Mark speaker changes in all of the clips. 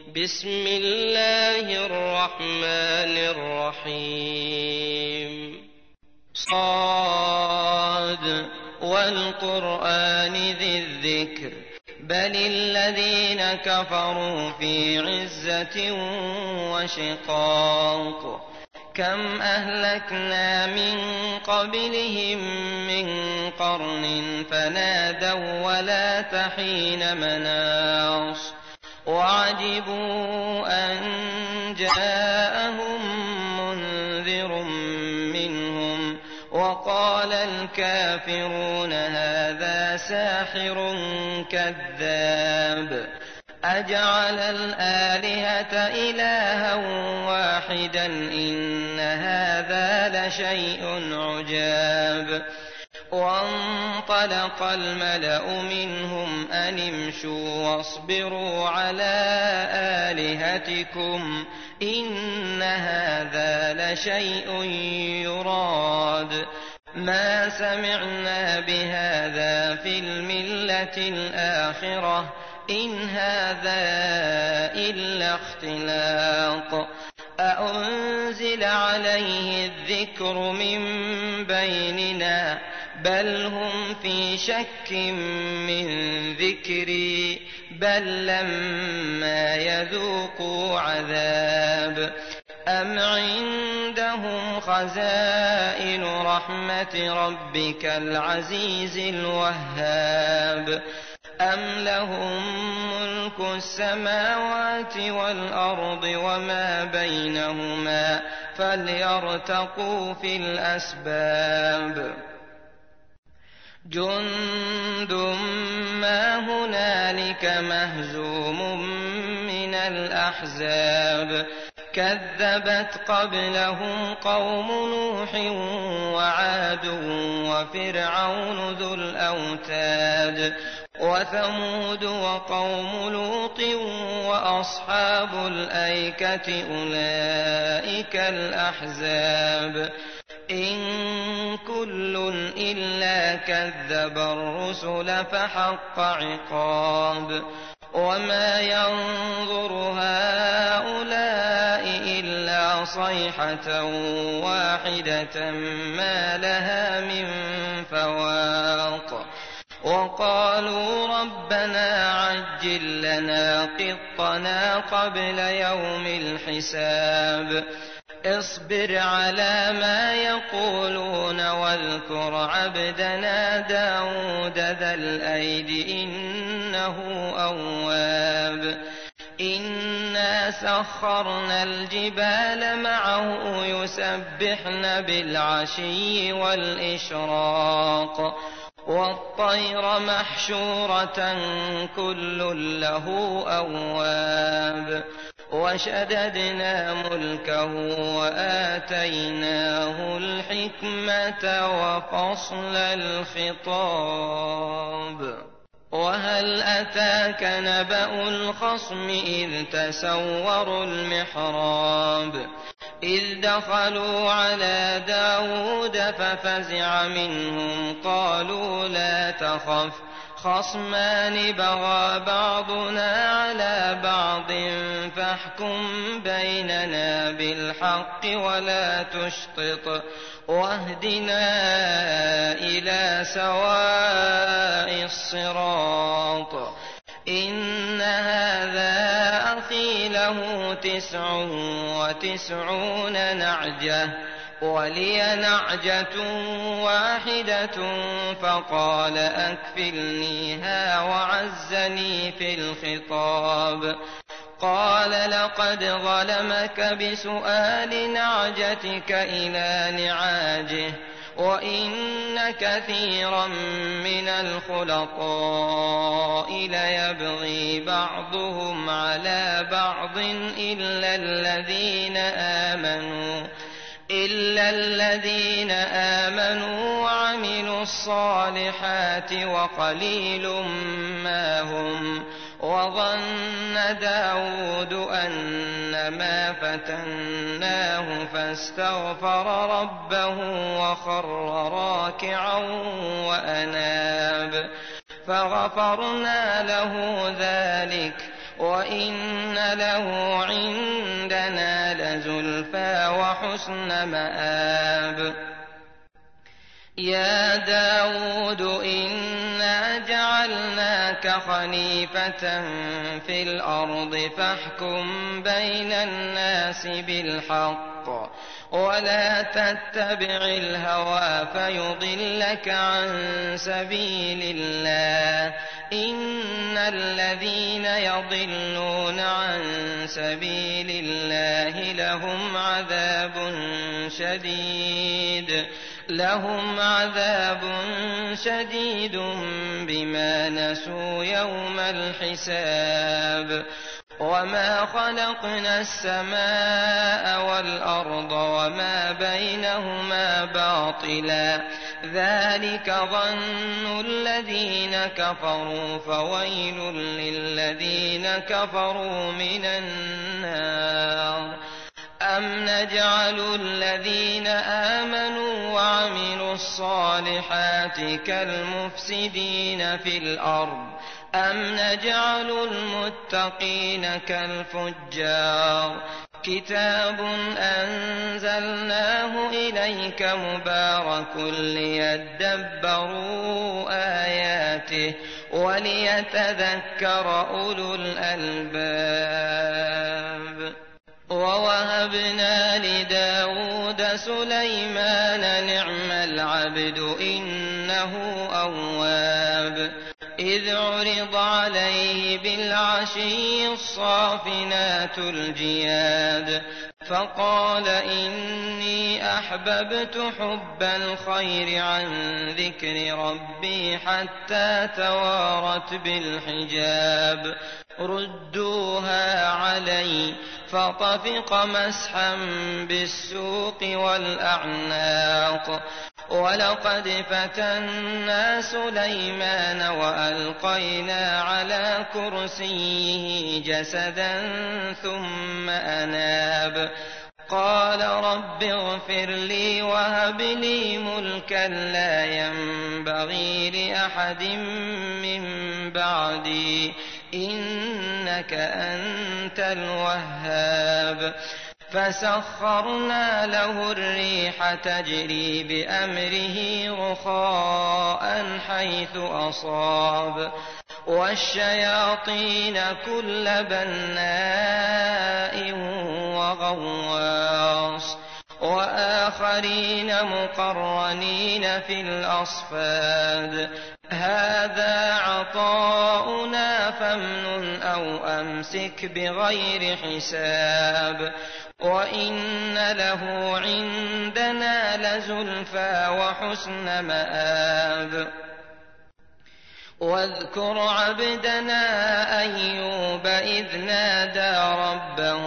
Speaker 1: بسم الله الرحمن الرحيم صاد والقرآن ذي الذكر بل الذين كفروا في عزة وشقاق كم أهلكنا من قبلهم من قرن فنادوا ولا تحين مناص وعجبوا أن جاءهم منذر منهم وقال الكافرون هذا ساحر كذاب أجعل الآلهة إلها واحدا إن هذا لشيء عجاب وانطلق الملأ منهم أن امشوا واصبروا على آلهتكم إن هذا لشيء يراد ما سمعنا بهذا في الملة الآخرة إن هذا إلا اختلاق أأنزل عليه الذكر من بيننا بل هم في شك من ذكري بل لما يذوقوا عذاب أم عندهم خزائن رحمة ربك العزيز الوهاب أم لهم ملك السماوات والأرض وما بينهما فليرتقوا في الأسباب جند ما هنالك مهزوم من الأحزاب كذبت قبلهم قوم نوح وعاد وفرعون ذو الأوتاد وثمود وقوم لوط وأصحاب الأيكة أولئك الأحزاب إن كل إلا كذب الرسل فحق عقاب وما ينظر هؤلاء إلا صيحة واحدة ما لها من فواق وقالوا ربنا عجل لنا قطنا قبل يوم الحساب اصبر على ما يقولون واذكر عبدنا داود ذا الأيد إنه أواب إنا سخرنا الجبال معه يسبحن بالعشي والإشراق والطير محشورة كل له أواب وشددنا ملكه وآتيناه الحكمة وفصل الخطاب وهل أتاك نبأ الخصم إذ تسوروا المحراب إذ دخلوا على داود ففزع منهم قالوا لا تخف خصمان بغى بعضنا على بعض فاحكم بيننا بالحق ولا تشطط واهدنا إلى سواء الصراط إن هذا أخي له 99 نعجة ولي نعجة واحدة فقال أكفلنيها وعزني في الخطاب قال لقد ظلمك بسؤال نعجتك إلى نعاجه وإن كثيرا من الخلطاء ليبغي بعضهم على بعض إلا الذين آمنوا وعملوا الصالحات وقليل ما هم وظن داود أنما فتناه فاستغفر ربه وخر راكعا وأناب فغفرنا له ذلك وإن له عندنا لزلفى وحسن مآب. يا داود إنا جعلناك خليفة في الأرض فاحكم بين الناس بالحق ولا تتبع الهوى فيضلك عن سبيل الله. إن الذين يضلون عن سبيل الله لهم عذاب شديد بما نسوا يوم الحساب. وما خلقنا السماء والأرض وما بينهما باطلا ذلك ظن الذين كفروا فويل للذين كفروا من النار. أم نجعل الذين آمنوا وعملوا الصالحات كالمفسدين في الأرض أم نجعل المتقين كالفجار. كتاب أنزلناه إليك مبارك ليدبروا آياته وليتذكر أولو الألباب. ووهبنا لداود سليمان نعم العبد إنه أواب. إذ عرض عليه بالعشي الصافنات الجياد فقال إني أحببت حب الخير عن ذكر ربي حتى توارت بالحجاب. ردوها علي فطفق مسحا بالسوق والأعناق. ولقد فتنا سليمان وألقينا على كرسيه جسدا ثم أناب. قال رب اغفر لي وهب لي ملكا لا ينبغي لأحد من بعدي إنك أنت الوهاب. فسخرنا له الريح تجري بأمره رخاء حيث أصاب والشياطين كل بناء وغواص وآخرين مقرنين في الأصفاد. هذا عطاؤنا فامنن أو أمسك بغير حساب. وإن له عندنا لزلفى وحسن مآب. واذكر عبدنا أيوب إذ نادى ربه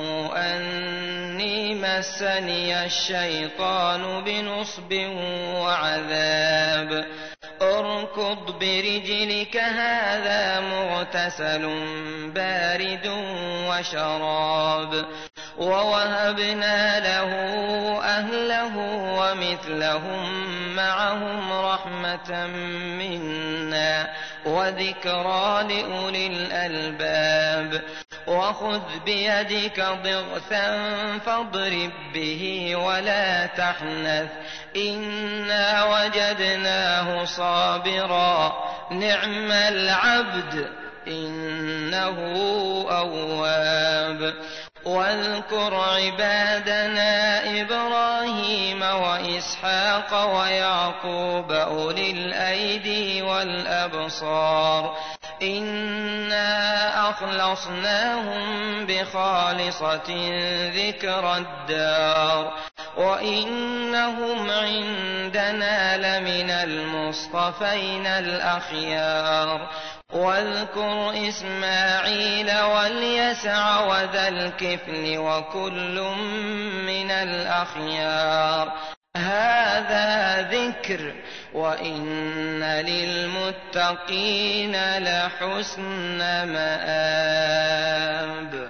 Speaker 1: أني مسني الشيطان بنصب وعذاب. اركض برجلك هذا مغتسل بارد وشراب. ووهبنا له أهله ومثلهم معهم رحمة منا وذكرى لأولي الألباب. وخذ بيدك ضغثا فاضرب به ولا تحنث إنا وجدناه صابرا نعم العبد إنه أواب. واذكر عبادنا إبراهيم وإسحاق ويعقوب أولي الأيدي والأبصار إنا أخلصناهم بخالصة ذكر الدار وإنهم عندنا لمن المصطفين الأخيار. واذكر إسماعيل واليسع وذا الكفل وكل من الأخيار. هذا ذكر وإن للمتقين لحسن مآب.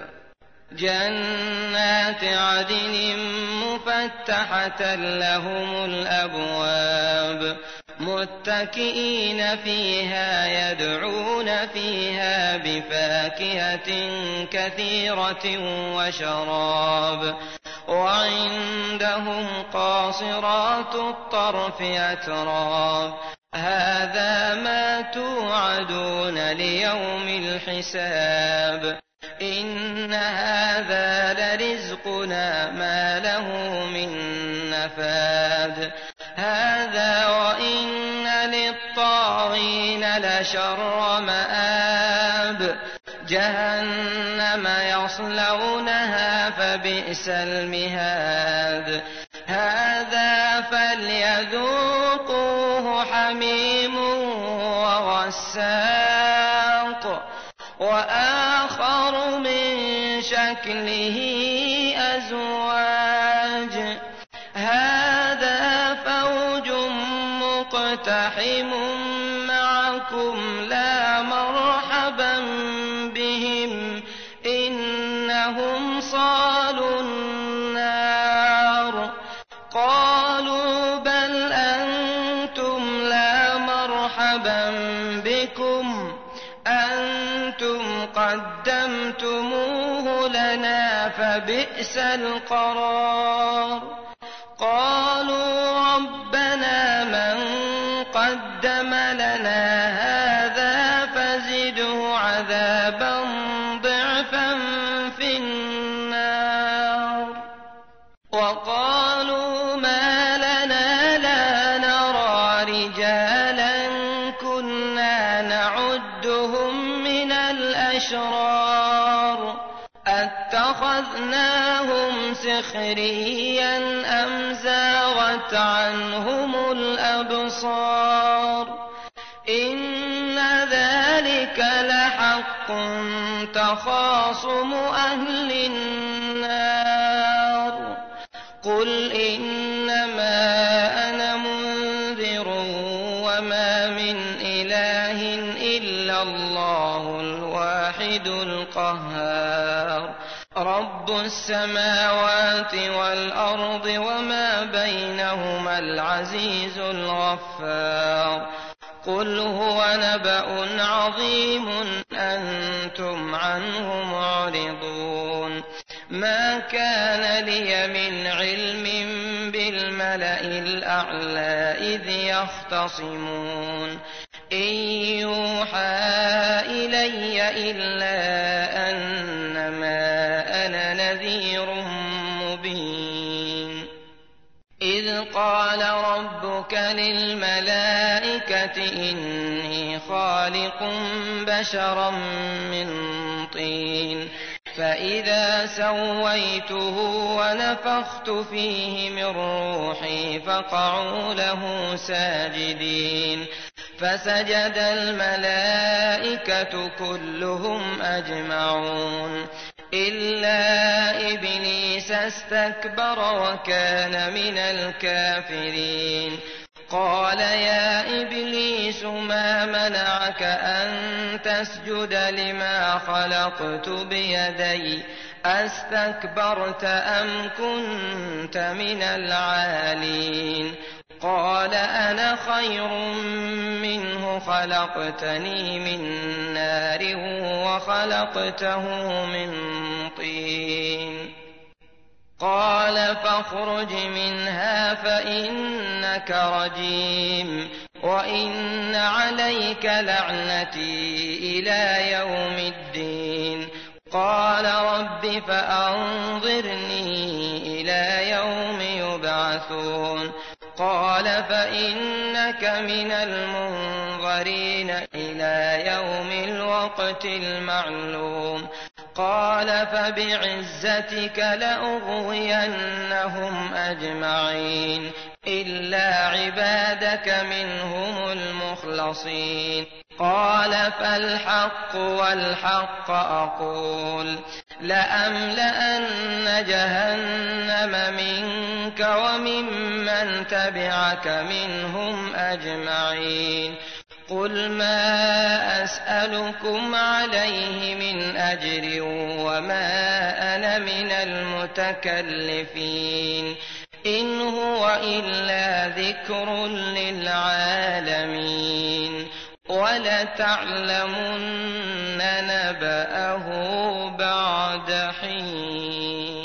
Speaker 1: جنات عدن مفتحة لهم الأبواب متكئين فيها يدعون فيها بفاكهة كثيرة وشراب وعندهم قاصرات الطرف أتراب هذا ما توعدون ليوم الحساب إن هذا لرزقنا ما له من نفاد هذا وإن للطاغين لشر مآب جهنم يصلونها فبئس المهاد هذا فليذوقوه حميم وغساق وآخر من شكله أزواج هذا فوج مقتحم معكم لا مرحبا بهم إنهم صالوا النار قالوا بل أنتم لا مرحبا بكم أنتم قدمتموه لنا فبئس القرار قالوا ربنا من قدم لنا هذا فزده عذابا ضعفا في النار وقالوا ما لنا لا نرى رجالا كنا نعدهم من الأشرار أتخذناهم سخريا أم زاغت عنهم الأبصار إن ذلك لحق تخاصم أهل النار قل إنما أنا منذر وما من إله إلا الله الواحد القهار رب السماوات والأرض وما بينهما العزيز الغفار قل هو نبأ عظيم أنتم عنه معرضون ما كان لي من علم بالملأ الأعلى إذ يختصمون إن يوحى إلي إلا أنما أنا نذير مبين إذ قال ربك للملائكة إني خالق بشرا من طين فإذا سويته ونفخت فيه من روحي فقعوا له ساجدين فسجد الملائكة كلهم أجمعون إلا إبليس استكبر وكان من الكافرين قال يا إبليس ما منعك أن تسجد لما خلقت بيدي أستكبرت أم كنت من العالين قال أنا خير منه خلقتني من نار وخلقته من طين قال فاخرج منها فإنك رجيم وإن عليك لعنتي إلى يوم الدين قال رب فأنظرني إلى يوم يبعثون قال فإنك من المنظرين إلى يوم الوقت المعلوم قال فبعزتك لأغوينهم أجمعين إلا عبادك منهم المخلصين قال فالحق والحق أقول لأملأن جهنم منك وممن تبعك منهم أجمعين قل ما أسألكم عليه من أجر وما أنا من المتكلفين إن هو إلا ذكر للعالمين ولتعلمن نبأه بعد حين.